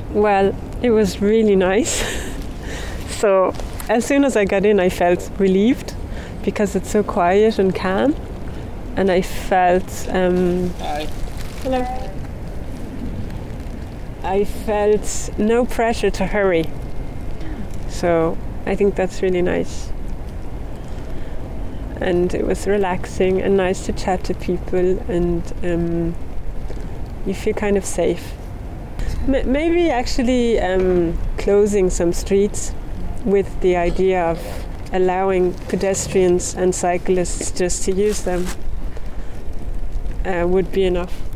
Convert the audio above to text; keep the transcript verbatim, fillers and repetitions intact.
Well, it was really nice. So as soon as I got in, I felt relieved because it's so quiet and calm. And I felt... Um, Hi. Hello. I felt no pressure to hurry. So I think that's really nice. And it was relaxing and nice to chat to people, and um, you feel kind of safe. M- maybe actually um, closing some streets with the idea of allowing pedestrians and cyclists just to use them uh, would be enough.